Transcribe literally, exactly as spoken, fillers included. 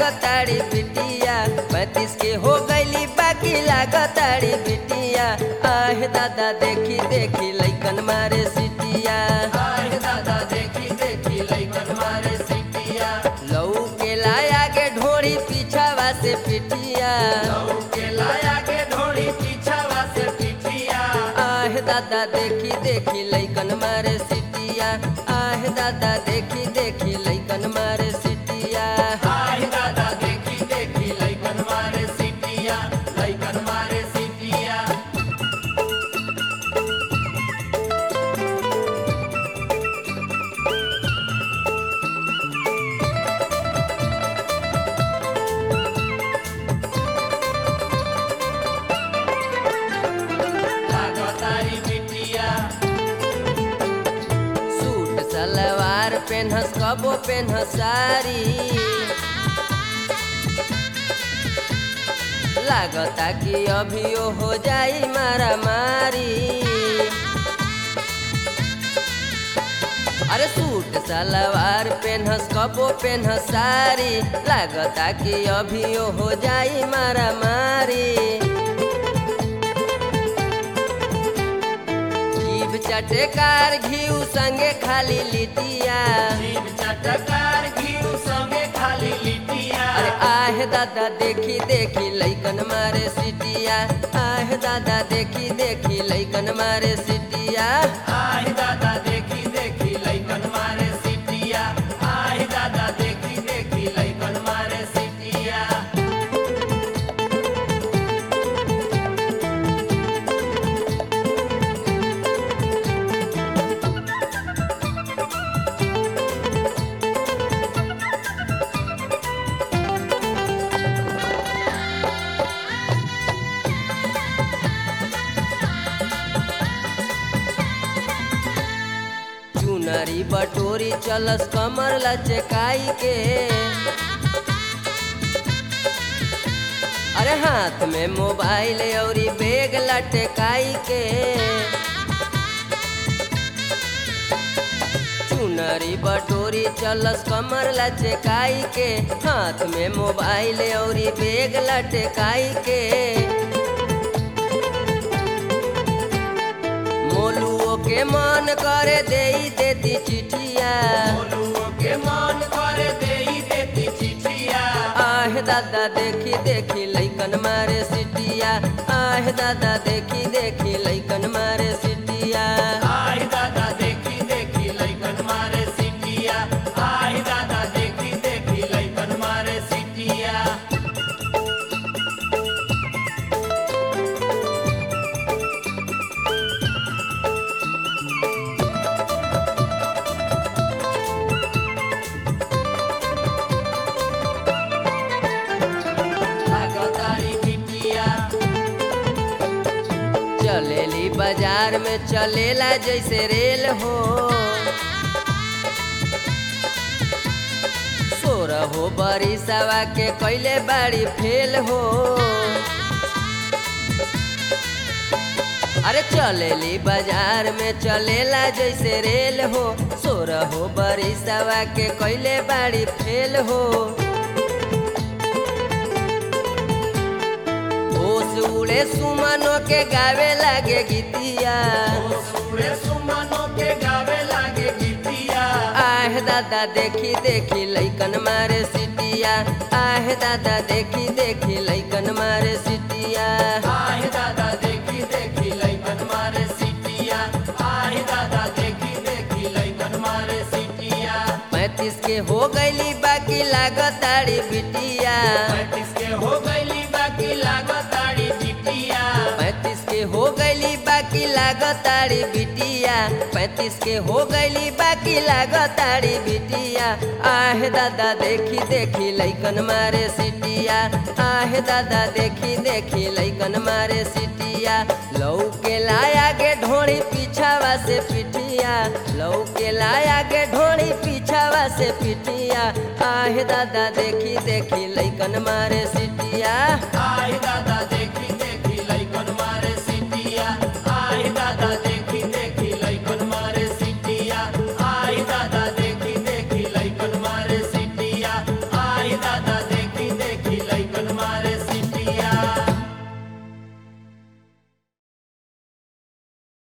लागताड़ी बिटिया, पैंतीस के हो गईली बाकी लागताड़ी बिटिया। आहे दादा देखी देखी लइकन मारे सिटिया, आहे दादा देखी देखी लइकन मारे सिटिया। लऊ के लाया के ढोड़ी पीछावा से पिटिया, लऊ के लाया के ढोड़ी पीछावा से पिटिया। आहे दादा देखी देखी लइकन मारे सिटिया, आहे दादा देखी देखी लइकन मारे सिटिया। आहे दादा देखी देखी लइकन मारे सिटिया, लइकन मारे सिटिया। लागतारी बिटिया, सूट सलवार पेन्हस कबो पेन्हस सारी, लागता कि अभियो हो जाई मारा मारी। अरे सूट सलवार पेन्हस कबो पेन्हस सारी, लागता कि अभियो हो जाई मारा मारी। जीभ चटकार घीऊ संगे खाली लिटिया, जीभ चटकार घीऊ संगे खाली लिटिया। अरे आहे दादा देखी देखी लइकन मारे सिटिया, आहे दादा देखी देखी लइकन मारे सिटिया। आहे दादा देखी देखी लइकन मारे सिटिया, आहे दादा देखी देखी लइकन मारे सिटिया। चुनरी बटोरी चलस कमर लचकाई के, अरे हाथ में मोबाइल औरी बैग लटकाई के। चुनरी बटोरी चलस कमर लचकाई के, हाथ में मोबाइल औरी बैग लटकाई के। मोलुओ के मन करे देई देती चिठिया, मोलुओ के मन करे देई देती चिठिया। आहे दादा देखी देखी लइकन मारे सिटिया, आहे दादा देखी देखी लइकन मारे सिटिया। आहे दादा देखी देखी लइकन मारे सिटिया, आहे दादा देखी देखी लइकन मारे सिटिया। लागतारी बिटिया, चलेली बाजार में चलेला जैसे रेल हो, सोरह हो बरिसवा के कैले बाड़ी फेल हो। अरे चलेली बाजार में चलेला जैसे रेल हो, सोरह हो बरिसवा के कैले बाड़ी फेल हो। होश उड़े सुमनो के गावे लागे गीतिया, ओ सूरे सुमनो के गावे लागे गीतिया। आहे दादा देखी देखी लइकन मारे सिटिया, आहे दादा देखी देखी लइकन मारे सिटिया। आहे दादा देखी देखी लइकन मारे सिटिया, आहे दादा देखी देखी लइकन मारे सिटिया। पैंतीस के हो गईली बाकी लागताड़ी बिटिया, पैंतीस के हो गईली बाकी लागताड़ी बिटिया। पैंतीस के हो गईली बाकी लागताड़ी बिटिया, पैंतीस के हो गईली बाकी लागताड़ी बिटिया। आहे दादा देखी देखी लइकन मारे सिटिया, आहे दादा देखी देखी लइकन मारे सिटिया। लऊ के लाया के ढोड़ी पीछावा से पिटिया, लऊ के लाया के ढोड़ी पीछावा से पिटिया। आहे दादा देखी देखी लइकन मारे सिटिया, आहे दादा देखी